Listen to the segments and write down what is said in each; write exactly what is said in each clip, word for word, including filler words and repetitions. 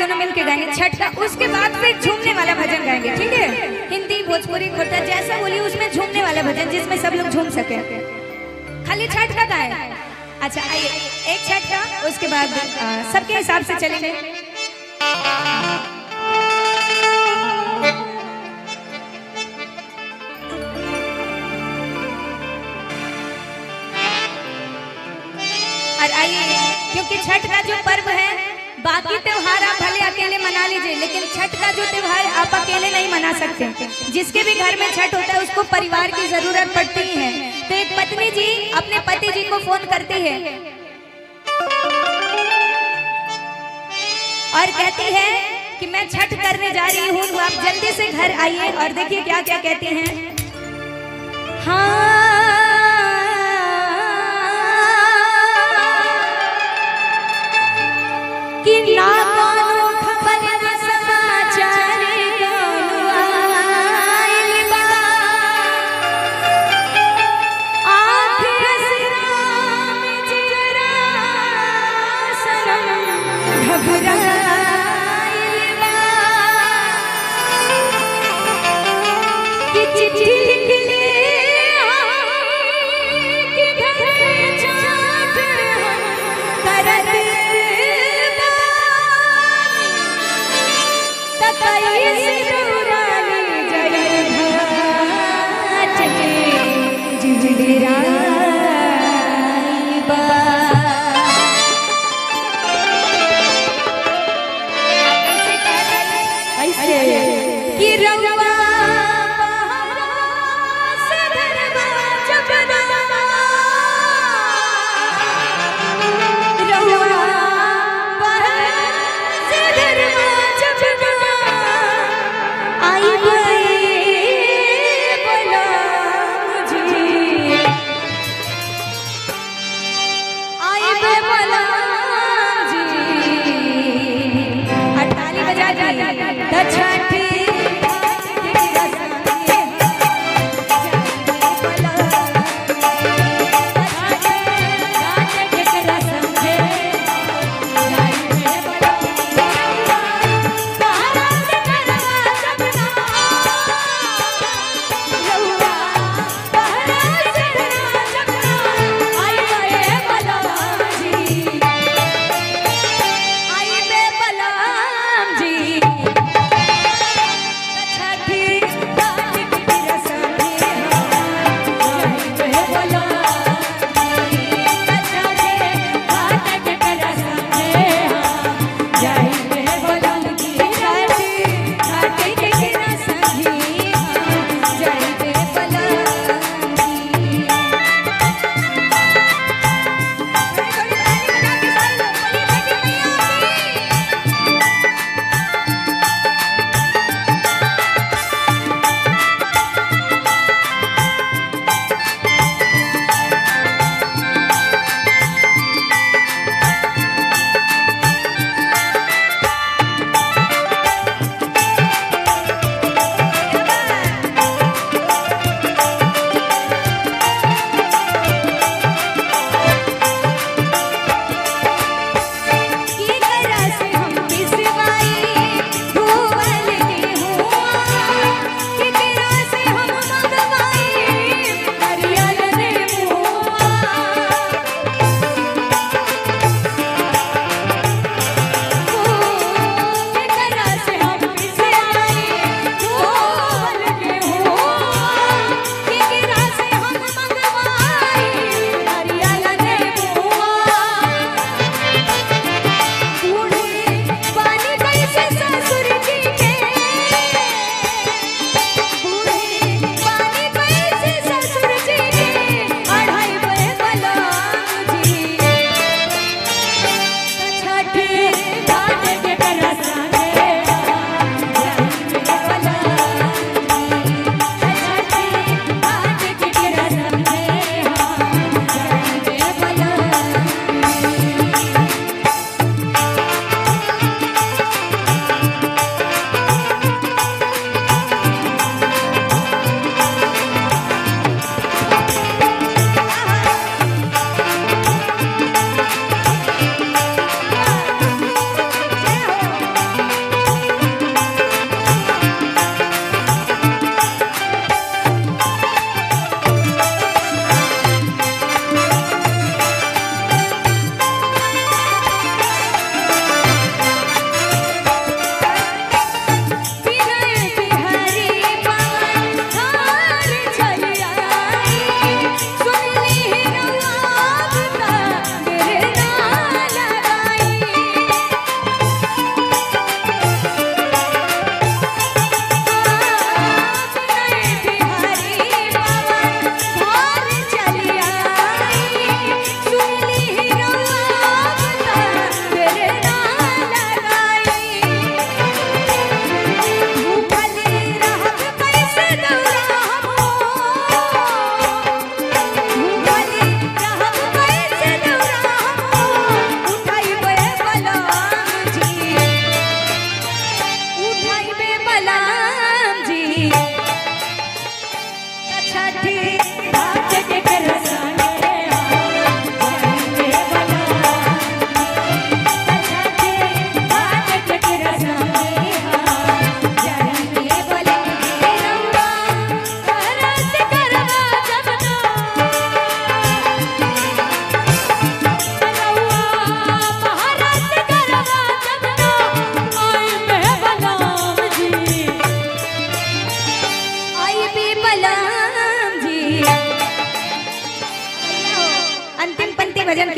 दोनों मिलके गाएंगे छठ का, उसके बाद फिर झूमने वाला भजन गाएंगे, ठीक है? हिंदी भोजपुरी खोटा जैसा बोलिए उसमें झूमने वाला भजन जिसमें सब लोग झूम सके। खाली छठ का गाए। अच्छा आइए एक छठ का, उसके बाद सबके हिसाब से चलेंगे। और आइए, क्योंकि छठ का जो पर्व है, बाकी त्योहार आप भले अकेले मना लीजिए, लेकिन छठ का जो त्योहार आप अकेले नहीं मना सकते। जिसके भी घर में छठ होता है उसको परिवार की जरूरत पड़ती है। तो एक पत्नी जी अपने पति जी को फोन करती है और कहती है कि मैं छठ करने जा रही हूँ, तो आप जल्दी से घर आइए। और देखिए क्या क्या कहते हैं। हाँ कि ना कोनो खबर न समाचार कोनो आइल बा, आँख असरा में जिगरा सनम घबराइल बा, कि चिट्ठी लिख ले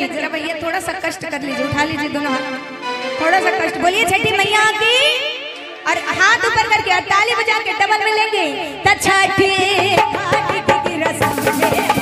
की जरा भैया थोड़ा सा कष्ट कर लीजिए, उठा लीजिए दोनों हाथ, थोड़ा सा कष्ट बोलिए छठी मैया की, और हाथ ऊपर करके और ताली बजा के डबल में लेंगे। छठी घाट की रस्म